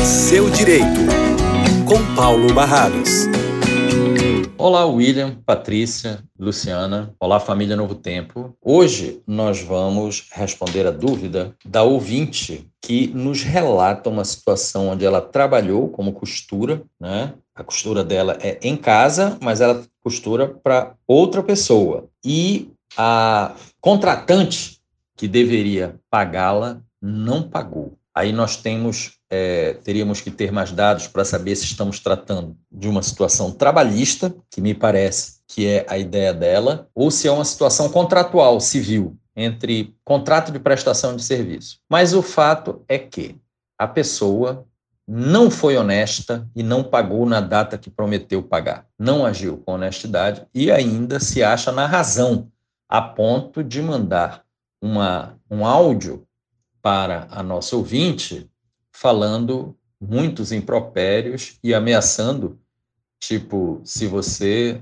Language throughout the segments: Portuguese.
Seu Direito, com Paulo Barrados. Olá, William, Patrícia, Luciana. Olá, família Novo Tempo. Hoje nós vamos responder a dúvida da ouvinte que nos relata uma situação onde ela trabalhou como costura, né? A costura dela é em casa, mas ela costura para outra pessoa. E a contratante que deveria pagá-la não pagou. Aí nós teríamos que ter mais dados para saber se estamos tratando de uma situação trabalhista, que me parece que é a ideia dela, ou se é uma situação contratual, civil, entre contrato de prestação de serviço. Mas o fato é que a pessoa não foi honesta e não pagou na data que prometeu pagar. Não agiu com honestidade e ainda se acha na razão, a ponto de mandar um áudio para a nossa ouvinte, falando muitos impropérios e ameaçando, tipo, se você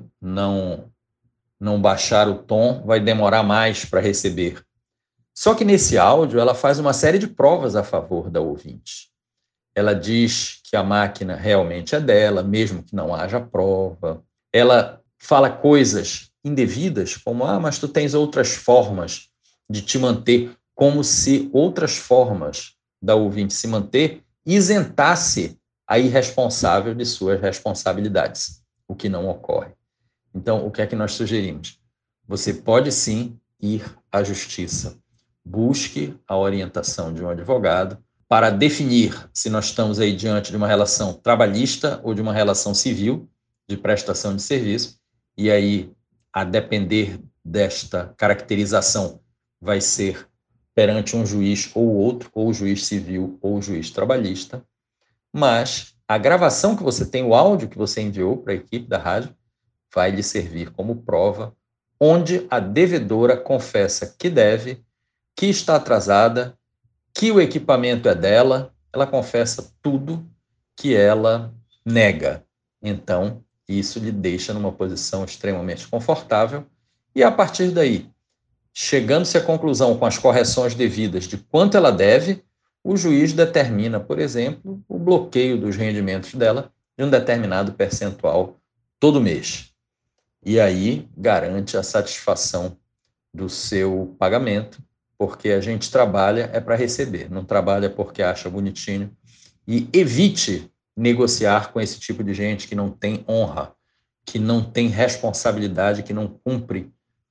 não baixar o tom, vai demorar mais para receber. Só que nesse áudio ela faz uma série de provas a favor da ouvinte. Ela diz que a máquina realmente é dela, mesmo que não haja prova. Ela fala coisas indevidas, como, mas tu tens outras formas de te manter, como se outras formas da ouvinte se manter isentasse a irresponsável de suas responsabilidades, o que não ocorre. Então, o que é que nós sugerimos? Você pode sim ir à justiça. Busque a orientação de um advogado para definir se nós estamos aí diante de uma relação trabalhista ou de uma relação civil de prestação de serviço, e aí, a depender desta caracterização, vai ser perante um juiz ou outro, ou o juiz civil ou o juiz trabalhista, mas a gravação que você tem, o áudio que você enviou para a equipe da rádio, vai lhe servir como prova, onde a devedora confessa que deve, que está atrasada, que o equipamento é dela, ela confessa tudo que ela nega. Então, isso lhe deixa numa posição extremamente confortável e, a partir daí, chegando-se à conclusão com as correções devidas de quanto ela deve, o juiz determina, por exemplo, o bloqueio dos rendimentos dela de um determinado percentual todo mês. E aí garante a satisfação do seu pagamento, porque a gente trabalha é para receber, não trabalha porque acha bonitinho. E evite negociar com esse tipo de gente que não tem honra, que não tem responsabilidade, que não cumpre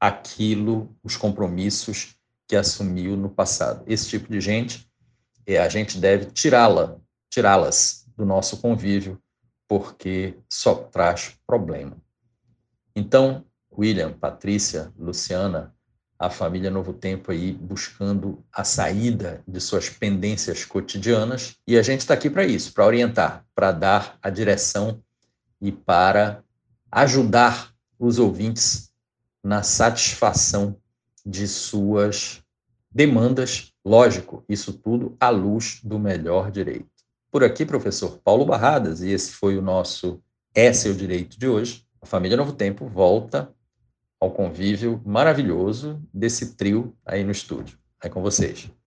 os compromissos que assumiu no passado. Esse tipo de gente, a gente deve tirá-las do nosso convívio, porque só traz problema. Então, William, Patrícia, Luciana, a família Novo Tempo aí buscando a saída de suas pendências cotidianas, e a gente está aqui para isso, para orientar, para dar a direção e para ajudar os ouvintes na satisfação de suas demandas, lógico, isso tudo à luz do melhor direito. Por aqui, professor Paulo Barradas, e esse foi o nosso Seu Direito de hoje. A família Novo Tempo volta ao convívio maravilhoso desse trio aí no estúdio. É com vocês.